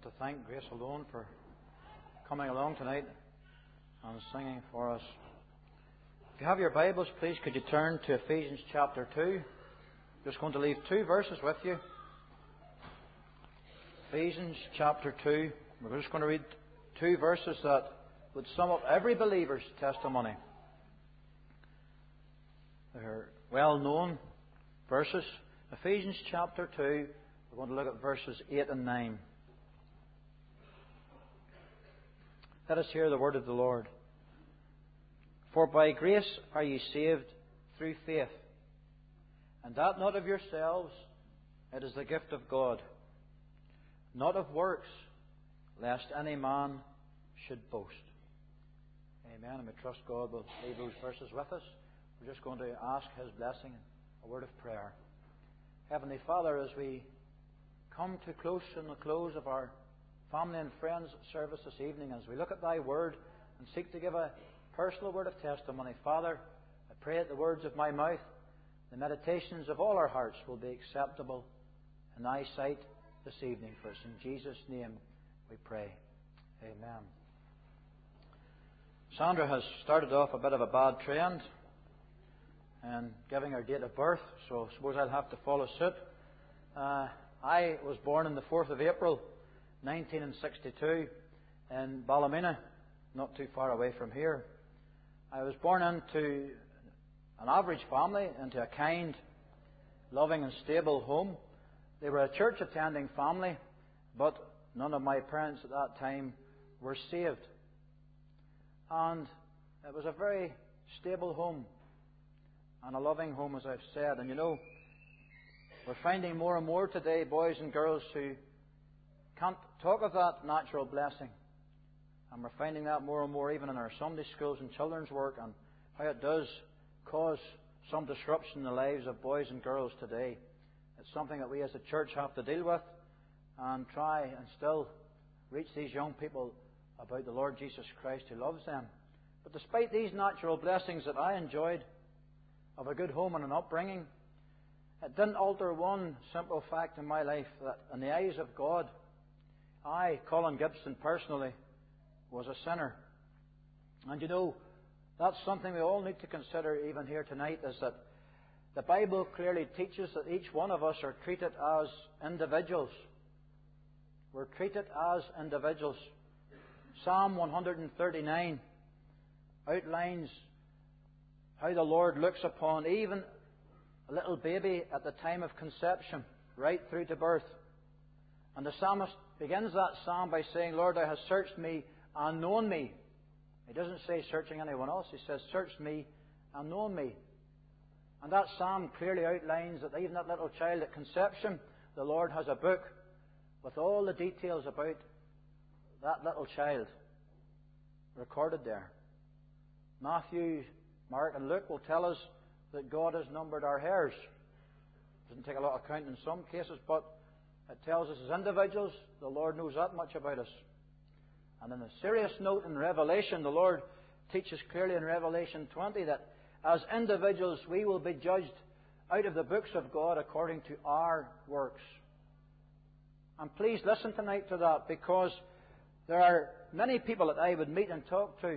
want to thank Grace Alone for coming along tonight and singing for us. If you have your Bibles, please could you turn to Ephesians chapter 2. I'm just going to leave two verses with you. Ephesians chapter 2. We're just going to read two verses that would sum up every believer's testimony. They're well-known verses. Ephesians chapter 2. We're going to look at verses 8 and 9. Let us hear the word of the Lord. For by grace are ye saved through faith, and that not of yourselves, it is the gift of God, not of works, lest any man should boast. Amen. And we trust God will leave those verses with us. We're just going to ask His blessing and a word of prayer. Heavenly Father, as we come to the close of our family and friends service this evening, as we look at Thy Word and seek to give a personal word of testimony, Father, I pray that the words of my mouth, the meditations of all our hearts will be acceptable in Thy sight this evening. For us in Jesus' name we pray. Amen. Sandra has started off a bit of a bad trend in giving her date of birth, so I suppose I'll have to follow suit. I was born on the 4th of April 1962 in Ballymena, not too far away from here. I was born into an average family, into a kind, loving and stable home. They were a church-attending family, but none of my parents at that time were saved. And it was a very stable home and a loving home, as I've said. And you know, we're finding more and more today boys and girls who can't talk of that natural blessing. And we're finding that more and more even in our Sunday schools and children's work, and how it does cause some disruption in the lives of boys and girls today. It's something that we as a church have to deal with and try and still reach these young people about the Lord Jesus Christ who loves them. But despite these natural blessings that I enjoyed of a good home and an upbringing, it didn't alter one simple fact in my life, that in the eyes of God, I, Colin Gibson, personally, was a sinner. And you know, that's something we all need to consider even here tonight, is that the Bible clearly teaches that each one of us are treated as individuals. We're treated as individuals. Psalm 139 outlines how the Lord looks upon even a little baby at the time of conception, right through to birth. And the psalmist begins that psalm by saying, Lord, Thou hast searched me and known me. He doesn't say searching anyone else. He says, searched me and known me. And that psalm clearly outlines that even that little child at conception, the Lord has a book with all the details about that little child recorded there. Matthew, Mark and Luke will tell us that God has numbered our hairs. Doesn't take a lot of count in some cases, but it tells us as individuals, the Lord knows that much about us. And on a serious note in Revelation, the Lord teaches clearly in Revelation 20 that as individuals we will be judged out of the books of God according to our works. And please listen tonight to that, because there are many people that I would meet and talk to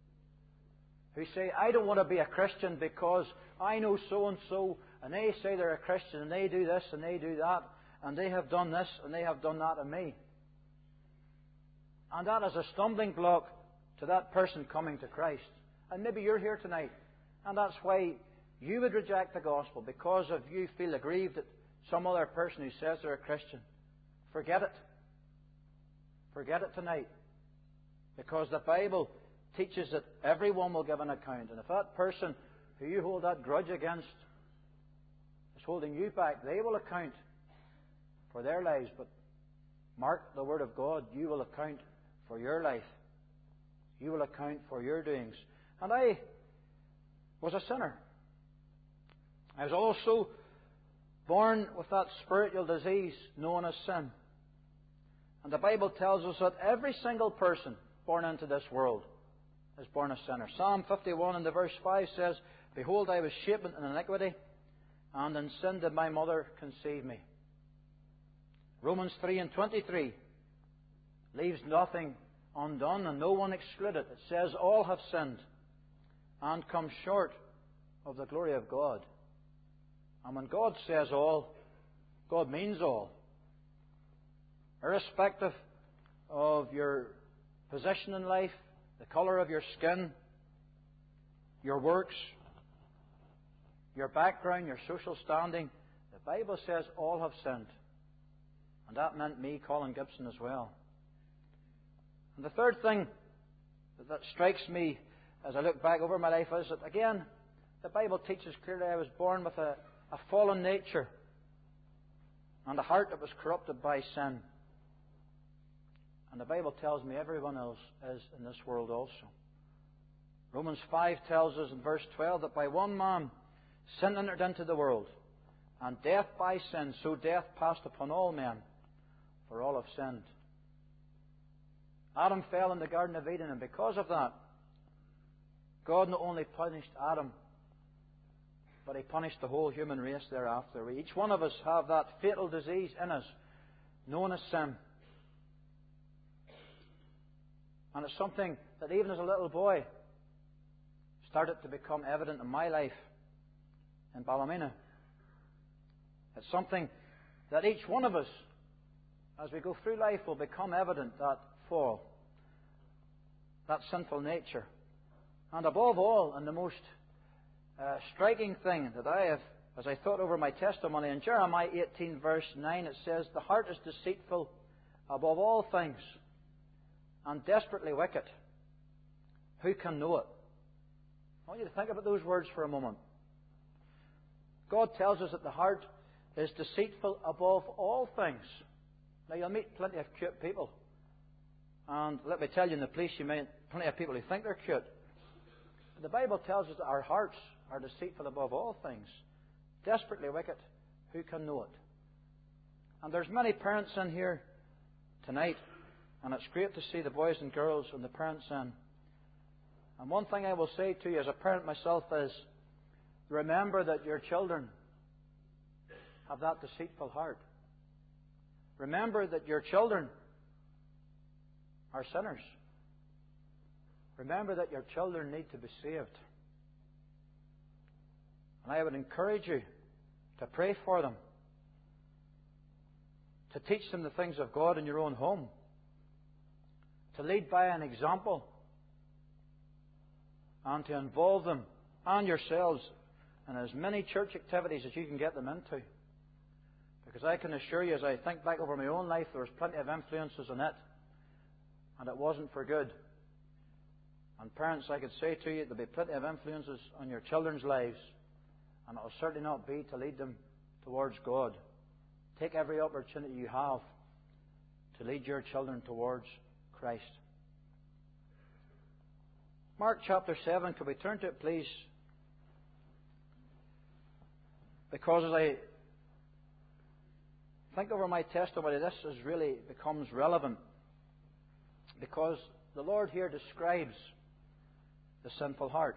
who say, I don't want to be a Christian because I know so-and-so, and they say they're a Christian, and they do this and they do that, and they have done this and they have done that in me. And that is a stumbling block to that person coming to Christ. And maybe you're here tonight, and that's why you would reject the gospel, because of you feel aggrieved at some other person who says they're a Christian. Forget it. Forget it tonight. Because the Bible teaches that everyone will give an account. And if that person who you hold that grudge against is holding you back, they will account for their lives. But mark the Word of God, you will account for your life. You will account for your doings. And I was a sinner. I was also born with that spiritual disease known as sin. And the Bible tells us that every single person born into this world is born a sinner. Psalm 51 and the verse 5 says, Behold, I was shapen in iniquity, and in sin did my mother conceive me. Romans 3 and 23 leaves nothing undone and no one excluded. It says all have sinned and come short of the glory of God. And when God says all, God means all. Irrespective of your position in life, the colour of your skin, your works, your background, your social standing, the Bible says all have sinned. And that meant me, Colin Gibson, as well. And the third thing that strikes me as I look back over my life is that, again, the Bible teaches clearly I was born with a fallen nature and a heart that was corrupted by sin. And the Bible tells me everyone else is in this world also. Romans 5 tells us in verse 12 that by one man sin entered into the world, and death by sin, so death passed upon all men, for all have sinned. Adam fell in the Garden of Eden, and because of that, God not only punished Adam, but He punished the whole human race thereafter. Each one of us have that fatal disease in us, known as sin. And it's something that even as a little boy started to become evident in my life in Ballymena. It's something that each one of us, as we go through life, will become evident, that fall, that sinful nature. And above all, and the most striking thing that I have, as I thought over my testimony, in Jeremiah 18 verse 9 it says, "The heart is deceitful above all things and desperately wicked. Who can know it?" I want you to think about those words for a moment. God tells us that the heart is deceitful above all things. Now, you'll meet plenty of cute people. And let me tell you, in the police, you meet plenty of people who think they're cute. But the Bible tells us that our hearts are deceitful above all things, desperately wicked. Who can know it? And there's many parents in here tonight, and it's great to see the boys and girls and the parents in. And one thing I will say to you as a parent myself is, remember that your children have that deceitful heart. Remember that your children are sinners. Remember that your children need to be saved. And I would encourage you to pray for them, to teach them the things of God in your own home, to lead by an example, and to involve them and yourselves in as many church activities as you can get them into. Because I can assure you, as I think back over my own life, there was plenty of influences in it, and it wasn't for good. And parents, I could say to you, there'll be plenty of influences on your children's lives, and it will certainly not be to lead them towards God. Take every opportunity you have to lead your children towards Christ. Mark chapter 7, could we turn to it, please? Because as I think over my testimony, this really becomes relevant. Because the Lord here describes the sinful heart.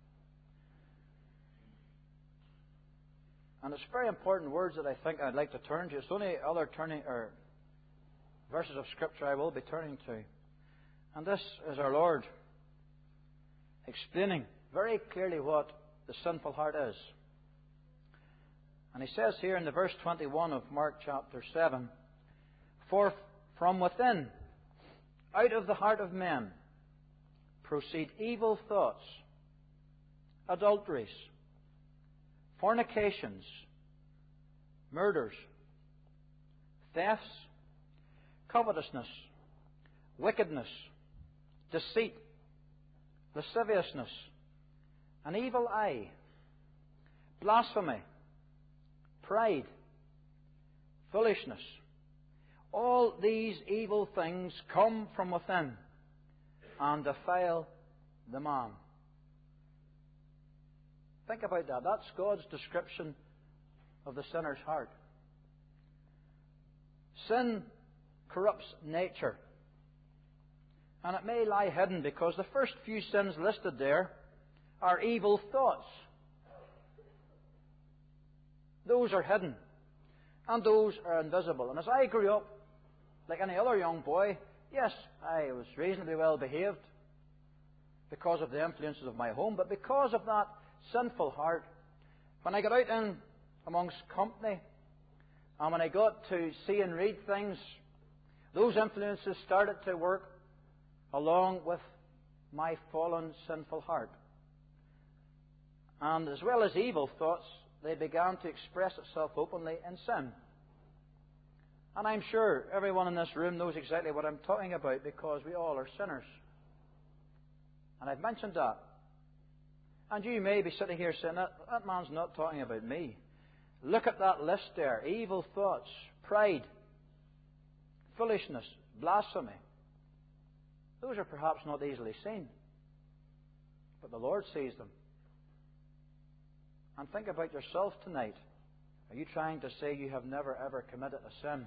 And it's very important words that I think I'd like to turn to. It's the only other verses of Scripture I will be turning to. And this is our Lord explaining very clearly what the sinful heart is. And He says here in the verse 21 of Mark chapter 7, "For from within, out of the heart of men, proceed evil thoughts, adulteries, fornications, murders, thefts, covetousness, wickedness, deceit, lasciviousness, an evil eye, blasphemy, pride, foolishness. All these evil things come from within and defile the man." Think about that. That's God's description of the sinner's heart. Sin corrupts nature. And it may lie hidden, because the first few sins listed there are evil thoughts. Those are hidden. And those are invisible. And as I grew up, like any other young boy, Yes, I was reasonably well behaved because of the influences of my home, but because of that sinful heart, when I got out in amongst company, and when I got to see and read things, those influences started to work along with my fallen, sinful heart. And as well as evil thoughts, they began to express itself openly in sin. And I'm sure everyone in this room knows exactly what I'm talking about, because we all are sinners. And I've mentioned that. And you may be sitting here saying, that man's not talking about me. Look at that list there. Evil thoughts, pride, foolishness, blasphemy. Those are perhaps not easily seen. But the Lord sees them. And think about yourself tonight. Are you trying to say you have never ever committed a sin?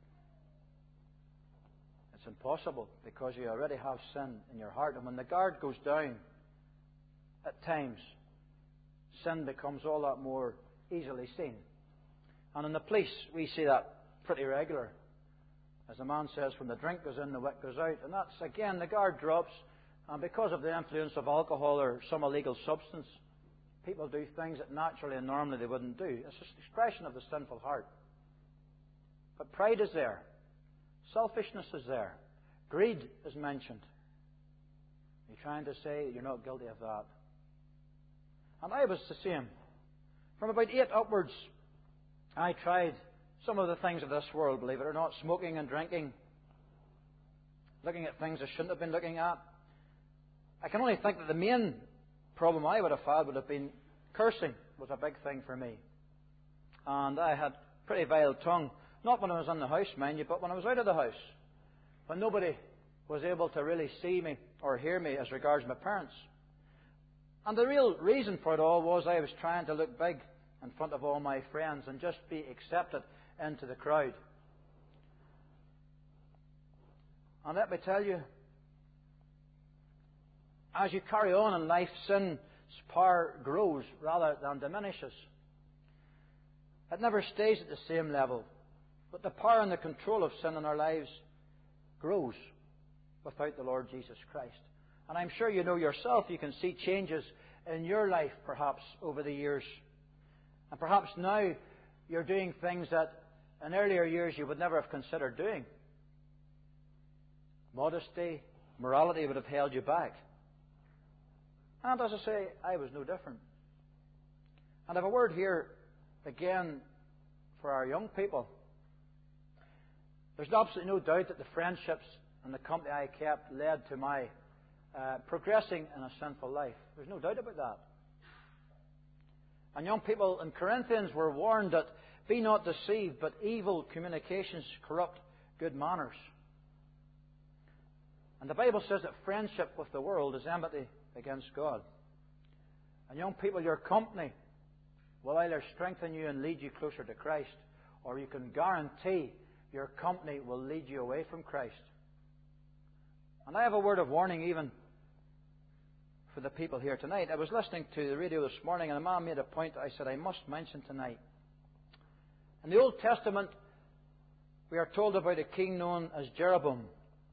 It's impossible, because you already have sin in your heart. And when the guard goes down, at times, sin becomes all that more easily seen. And in the police, we see that pretty regular. As the man says, when the drink goes in, the wit goes out. And that's, again, the guard drops. And because of the influence of alcohol or some illegal substance, people do things that naturally and normally they wouldn't do. It's an expression of the sinful heart. But pride is there. Selfishness is there. Greed is mentioned. You're trying to say you're not guilty of that. And I was the same. From about 8 upwards, I tried some of the things of this world, believe it or not, smoking and drinking, looking at things I shouldn't have been looking at. I can only think that the main problem I would have had would have been cursing was a big thing for me. And I had pretty vile tongue. Not when I was in the house, mind you, but when I was out of the house. When nobody was able to really see me or hear me as regards my parents. And the real reason for it all was I was trying to look big in front of all my friends and just be accepted into the crowd. And let me tell you, as you carry on in life, sin's power grows rather than diminishes. It never stays at the same level. But the power and the control of sin in our lives grows without the Lord Jesus Christ. And I'm sure you know yourself, you can see changes in your life perhaps over the years. And perhaps now you're doing things that in earlier years you would never have considered doing. Modesty, morality would have held you back. And as I say, I was no different. And I have a word here again for our young people. There's absolutely no doubt that the friendships and the company I kept led to my progressing in a sinful life. There's no doubt about that. And young people in Corinthians were warned that be not deceived, but evil communications corrupt good manners. And the Bible says that friendship with the world is enmity against God. And young people, your company will either strengthen you and lead you closer to Christ, or you can guarantee your company will lead you away from Christ. And I have a word of warning even for the people here tonight. I was listening to the radio this morning, and a man made a point I said I must mention tonight. In the Old Testament, we are told about a king known as Jeroboam.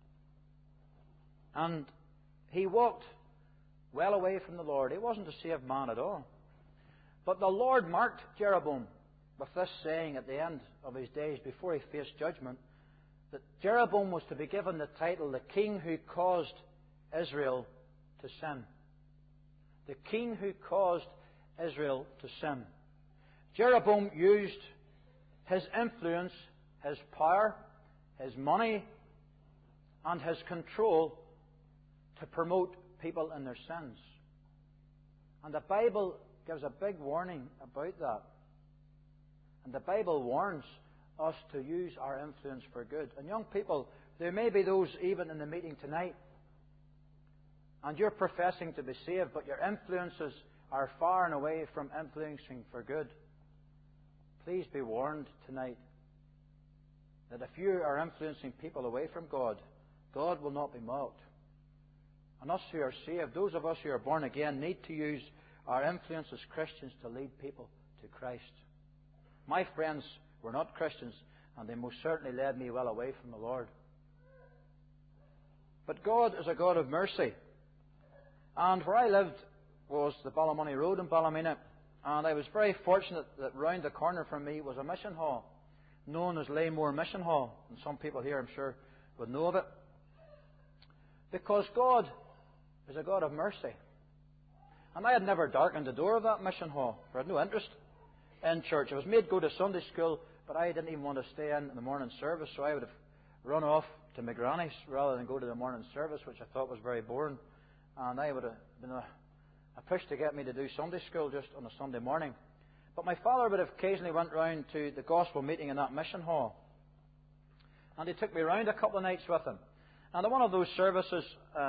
And he walked well away from the Lord. He wasn't a saved man at all. But the Lord marked Jeroboam with this saying at the end of his days before he faced judgment, that Jeroboam was to be given the title, the king who caused Israel to sin. The king who caused Israel to sin. Jeroboam used his influence, his power, his money, and his control to promote people in their sins. And the Bible gives a big warning about that. And the Bible warns us to use our influence for good. And young people, there may be those even in the meeting tonight, and you're professing to be saved, but your influences are far and away from influencing for good. Please be warned tonight that if you are influencing people away from God, God will not be mocked. And us who are saved, those of us who are born again, need to use our influence as Christians to lead people to Christ. My friends were not Christians, and they most certainly led me well away from the Lord. But God is a God of mercy. And where I lived was the Ballymoney Road in Ballymena. And I was very fortunate that round the corner from me was a mission hall, known as Laymore Mission Hall. And some people here, I'm sure, would know of it. Because God is a God of mercy. And I had never darkened the door of that mission hall, for I had no interest in church. I was made go to Sunday school, but I didn't even want to stay in the morning service, so I would have run off to my granny's rather than go to the morning service, which I thought was very boring. And I would have been a push to get me to do Sunday school just on a Sunday morning. But my father would have occasionally went round to the gospel meeting in that mission hall. And he took me round a couple of nights with him. And in one of those services,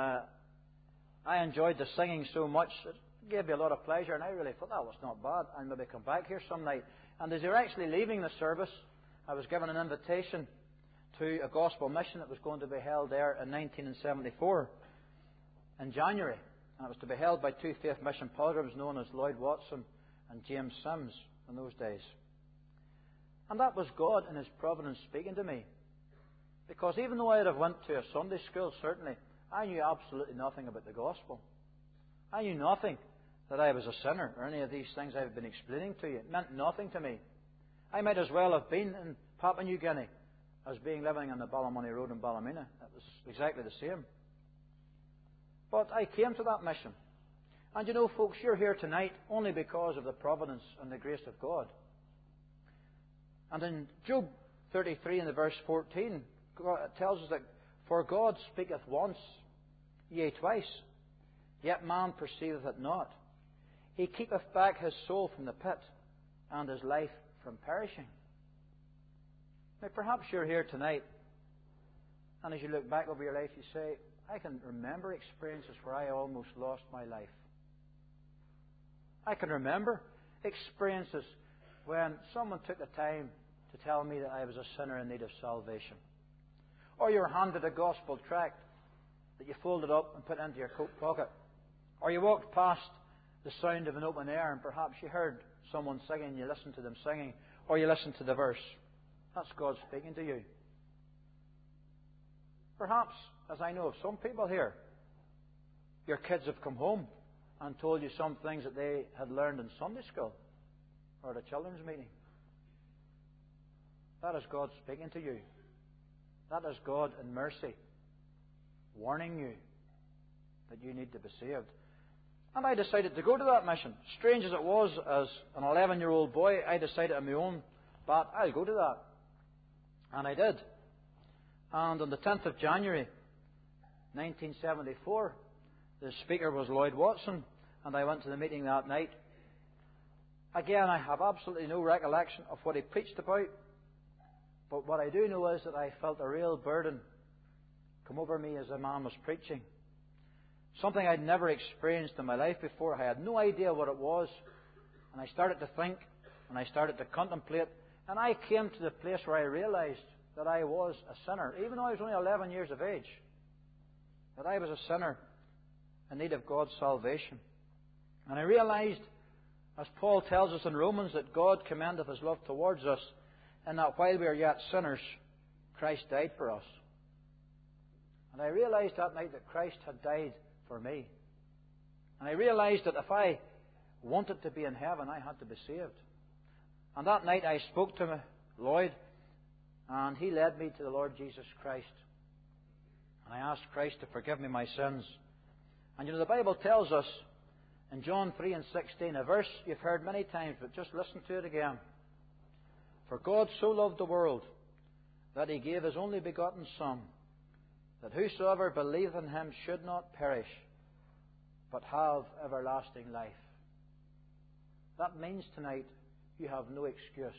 I enjoyed the singing so much, it gave me a lot of pleasure, and I really thought that was not bad. I'll maybe come back here some night. And as they were actually leaving the service, I was given an invitation to a gospel mission that was going to be held there in 1974, in January. And it was to be held by two Faith Mission pilgrims known as Lloyd Watson and James Sims in those days. And that was God in His providence speaking to me. Because even though I would have went to a Sunday school, certainly, I knew absolutely nothing about the gospel. I knew nothing that I was a sinner or any of these things I've been explaining to you. It meant nothing to me. I might as well have been in Papua New Guinea as being living on the Ballymoney Road in Ballymena. It was exactly the same. But I came to that mission. And you know, folks, you're here tonight only because of the providence and the grace of God. And in Job 33 in the verse 14, it tells us that, "For God speaketh once, yea, twice, yet man perceiveth it not. He keepeth back his soul from the pit, and his life from perishing." Now, perhaps you're here tonight, and as you look back over your life, you say, "I can remember experiences where I almost lost my life. I can remember experiences when someone took the time to tell me that I was a sinner in need of salvation." Or you were handed a gospel tract that you folded up and put into your coat pocket. Or you walked past the sound of an open air and perhaps you heard someone singing, you listened to them singing, or you listened to the verse. That's God speaking to you. Perhaps, as I know of some people here, your kids have come home and told you some things that they had learned in Sunday school or at a children's meeting. That is God speaking to you. That is God in mercy warning you that you need to be saved. And I decided to go to that mission. Strange as it was, as an 11-year-old boy, I decided on my own bat, I'll go to that. And I did. And on the 10th of January, 1974, the speaker was Lloyd Watson, and I went to the meeting that night. Again, I have absolutely no recollection of what he preached about, but what I do know is that I felt a real burden come over me as the man was preaching. Something I'd never experienced in my life before. I had no idea what it was. And I started to think, and I started to contemplate, and I came to the place where I realized that I was a sinner, even though I was only 11 years of age. That I was a sinner in need of God's salvation. And I realized, as Paul tells us in Romans, that God commendeth His love towards us, and that while we are yet sinners, Christ died for us. And I realized that night that Christ had died for me. And I realized that if I wanted to be in heaven, I had to be saved. And that night I spoke to Lloyd, and he led me to the Lord Jesus Christ. And I asked Christ to forgive me my sins. And you know, the Bible tells us in John 3 and 16, a verse you've heard many times, but just listen to it again. "For God so loved the world, that He gave His only begotten Son, that whosoever believeth in Him should not perish, but have everlasting life." That means tonight you have no excuse.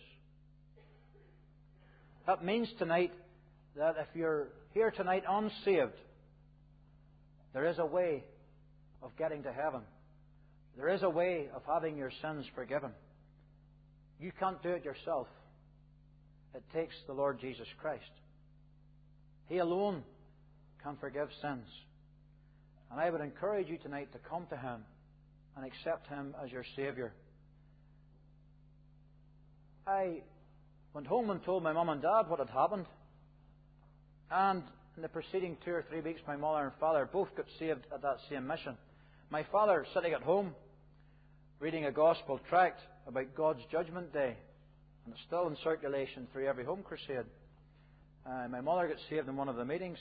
That means tonight that if you're here tonight unsaved, there is a way of getting to heaven. There is a way of having your sins forgiven. You can't do it yourself. It takes the Lord Jesus Christ. He alone can forgive sins. And I would encourage you tonight to come to Him and accept Him as your Saviour. I went home and told my mum and dad what had happened. And in the preceding 2 or 3 weeks, my mother and father both got saved at that same mission. My father sitting at home, reading a gospel tract about God's judgment day, and it's still in circulation through every home crusade. My mother got saved in one of the meetings,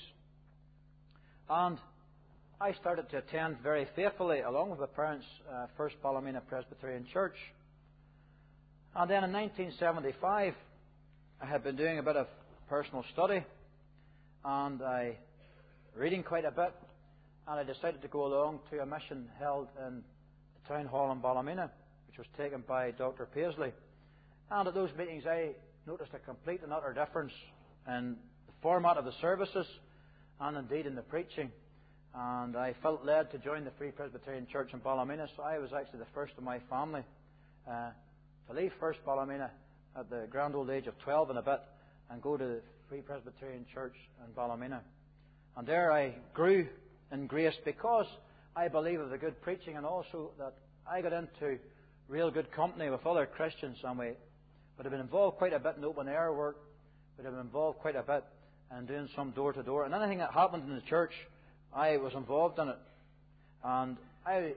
and I started to attend very faithfully, along with my parents, First Ballymena Presbyterian Church. And then in 1975, I had been doing a bit of personal study, and reading quite a bit, and I decided to go along to a mission held in the town hall in Ballymena, which was taken by Dr. Paisley. And at those meetings, I noticed a complete and utter difference in the format of the services, and indeed in the preaching. And I felt led to join the Free Presbyterian Church in Ballymena, so I was actually the first of my family to leave First Ballymena at the grand old age of 12 and a bit, and go to the Free Presbyterian Church in Ballymena. And there I grew in grace because I believe of the good preaching, and also that I got into real good company with other Christians, and we would have been involved quite a bit in open air work, would have been involved quite a bit in doing some door to door, and anything that happened in the church, I was involved in it. And I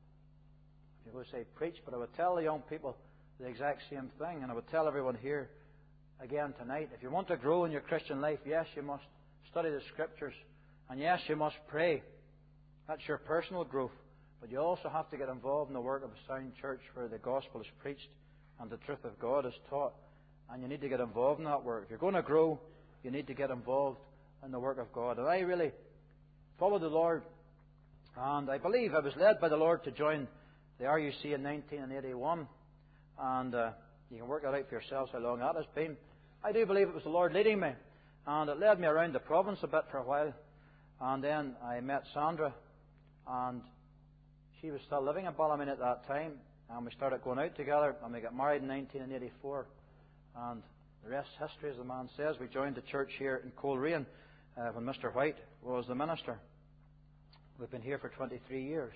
would say preach, but I would tell the young people the exact same thing, and I would tell everyone here again tonight, if you want to grow in your Christian life, yes, you must study the Scriptures, and yes, you must pray. That's your personal growth. But you also have to get involved in the work of a sound church where the gospel is preached and the truth of God is taught. And you need to get involved in that work. If you're going to grow, you need to get involved in the work of God. And I really followed the Lord, and I believe I was led by the Lord to join the RUC in 1981. And you can work that out for yourselves how long that has been. I do believe it was the Lord leading me, and it led me around the province a bit for a while. And then I met Sandra, and she was still living in Ballymena at that time, and we started going out together, and we got married in 1984. And the rest is history, as the man says. We joined the church here in Coleraine when Mr. White was the minister. We've been here for 23 years.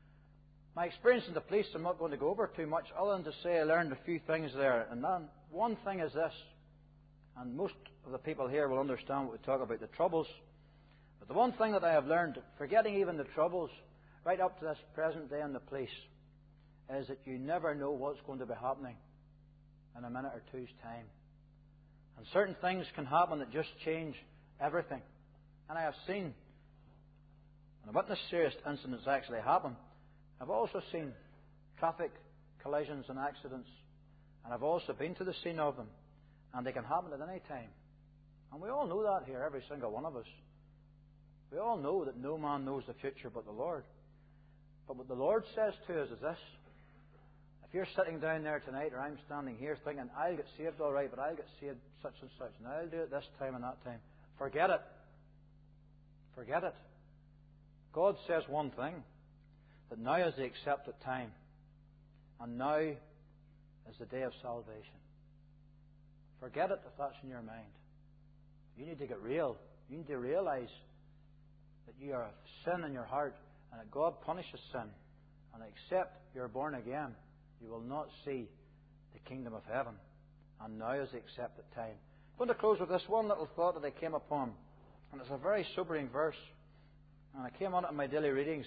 My experience in the police, I'm not going to go over too much, other than to say I learned a few things there. And then one thing is this, and most of the people here will understand what we talk about, the troubles. But the one thing that I have learned, forgetting even the troubles, right up to this present day in the police, is that you never know what's going to be happening in a minute or two's time. And certain things can happen that just change everything. And I have seen, and I've witnessed serious incidents actually happen. I've also seen traffic collisions and accidents, and I've also been to the scene of them, and they can happen at any time. And we all know that here, every single one of us. We all know that no man knows the future but the Lord. But what the Lord says to us is this: if you're sitting down there tonight, or I'm standing here thinking, I'll get saved all right, but I'll get saved such and such, and I'll do it this time and that time, forget it. Forget it. God says one thing, that now is the accepted time, and now is the day of salvation. Forget it if that's in your mind. You need to get real. You need to realize that you have sin in your heart, and that God punishes sin. And except you're born again, you will not see the kingdom of heaven. And now is the accepted time. I'm going to close with this one little thought that I came upon. And it's a very sobering verse. And I came on it in my daily readings.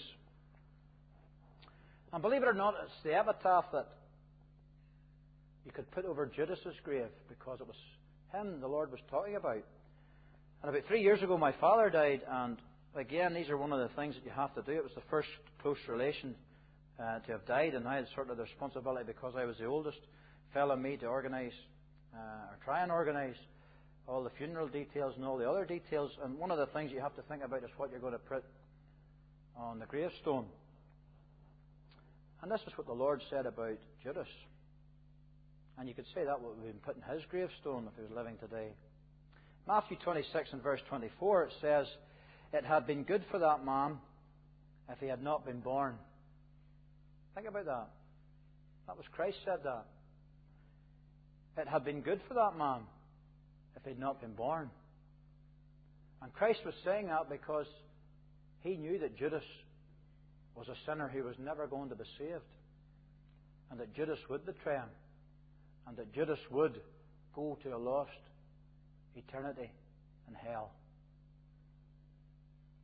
And believe it or not, it's the epitaph that you could put over Judas's grave, because it was him the Lord was talking about. And about 3 years ago, my father died, and again, these are one of the things that you have to do. It was the first close relation to have died, and I had sort of the responsibility, because I was the oldest, fell on me to organise, or try and organise, all the funeral details and all the other details. And one of the things you have to think about is what you're going to put on the gravestone. And this is what the Lord said about Judas. And you could say that would have been put in his gravestone if he was living today. Matthew 26 and verse 24, it says, "It had been good for that man if he had not been born." Think about that. That was Christ said that. It had been good for that man if he had not been born. And Christ was saying that because he knew that Judas was a sinner who was never going to be saved, and that Judas would betray him, and that Judas would go to a lost eternity in hell.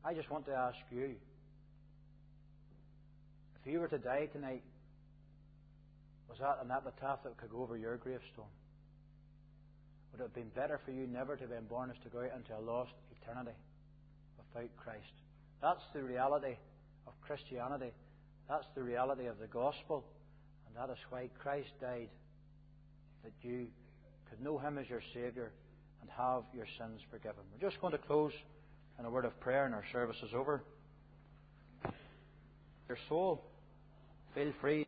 I just want to ask you, if you were to die tonight, was that an epitaph that could go over your gravestone? Would it have been better for you never to have been born as to go out into a lost eternity without Christ? That's the reality of Christianity. That's the reality of the gospel. And that is why Christ died, that you could know Him as your Saviour and have your sins forgiven. We're just going to close in a word of prayer and our service is over. Your soul, feel free.